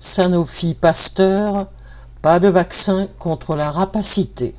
Sanofi Pasteur, pas de vaccin contre la rapacité.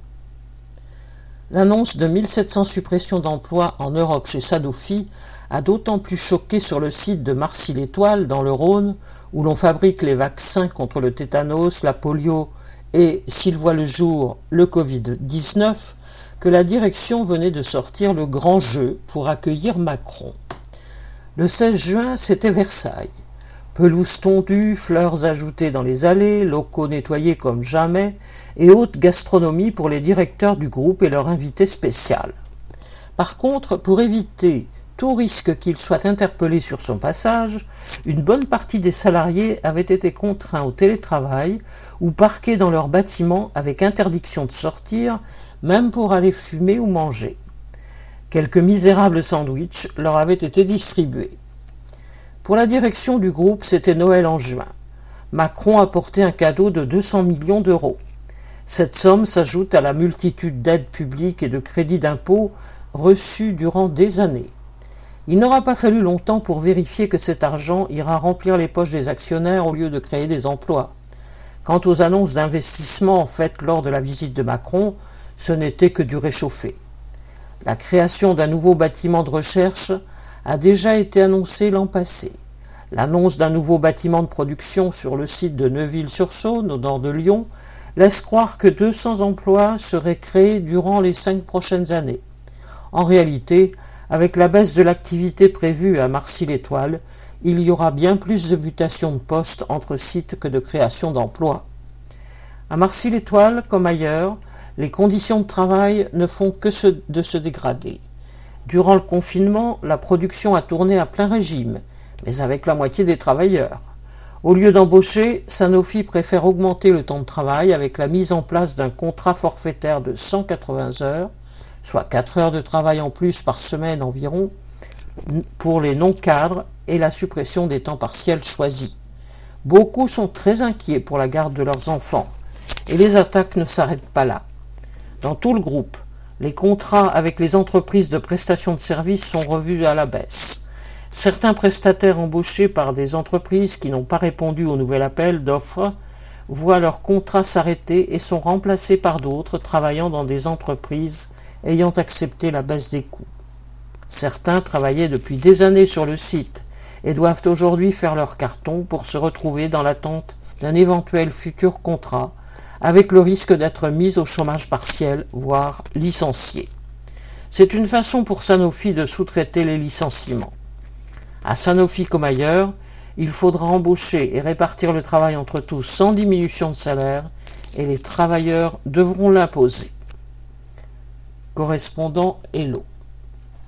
L'annonce de 1700 suppressions d'emplois en Europe chez Sanofi a d'autant plus choqué sur le site de Marcy-l'Étoile, dans le Rhône, où l'on fabrique les vaccins contre le tétanos, la polio et, s'il voit le jour, le Covid-19, que la direction venait de sortir le grand jeu pour accueillir Macron. Le 16 juin, c'était Versailles. Pelouse tondue, fleurs ajoutées dans les allées, locaux nettoyés comme jamais, et haute gastronomie pour les directeurs du groupe et leur invité spécial. Par contre, pour éviter tout risque qu'il soit interpellé sur son passage, une bonne partie des salariés avaient été contraints au télétravail ou parqués dans leur bâtiment avec interdiction de sortir, même pour aller fumer ou manger. Quelques misérables sandwichs leur avaient été distribués. Pour la direction du groupe, c'était Noël en juin. Macron a porté un cadeau de 200 millions d'euros. Cette somme s'ajoute à la multitude d'aides publiques et de crédits d'impôt reçus durant des années. Il n'aura pas fallu longtemps pour vérifier que cet argent ira remplir les poches des actionnaires au lieu de créer des emplois. Quant aux annonces d'investissement faites lors de la visite de Macron, ce n'était que du réchauffé. La création d'un nouveau bâtiment de recherche a déjà été annoncée l'an passé. L'annonce d'un nouveau bâtiment de production sur le site de Neuville-sur-Saône, au nord de Lyon, laisse croire que 200 emplois seraient créés durant les 5 prochaines années. En réalité, avec la baisse de l'activité prévue à Marcy-l'Étoile, il y aura bien plus de mutations de postes entre sites que de création d'emplois. À Marcy-l'Étoile, comme ailleurs, les conditions de travail ne font que de se dégrader. Durant le confinement, la production a tourné à plein régime, mais avec la moitié des travailleurs. Au lieu d'embaucher, Sanofi préfère augmenter le temps de travail avec la mise en place d'un contrat forfaitaire de 180 heures, soit 4 heures de travail en plus par semaine environ, pour les non-cadres et la suppression des temps partiels choisis. Beaucoup sont très inquiets pour la garde de leurs enfants, et les attaques ne s'arrêtent pas là. Dans tout le groupe, les contrats avec les entreprises de prestation de services sont revus à la baisse. Certains prestataires embauchés par des entreprises qui n'ont pas répondu au nouvel appel d'offres voient leurs contrats s'arrêter et sont remplacés par d'autres travaillant dans des entreprises ayant accepté la baisse des coûts. Certains travaillaient depuis des années sur le site et doivent aujourd'hui faire leur carton pour se retrouver dans l'attente d'un éventuel futur contrat, avec le risque d'être mis au chômage partiel, voire licenciés. C'est une façon pour Sanofi de sous-traiter les licenciements. À Sanofi comme ailleurs, il faudra embaucher et répartir le travail entre tous sans diminution de salaire, et les travailleurs devront l'imposer. Correspondant Hello.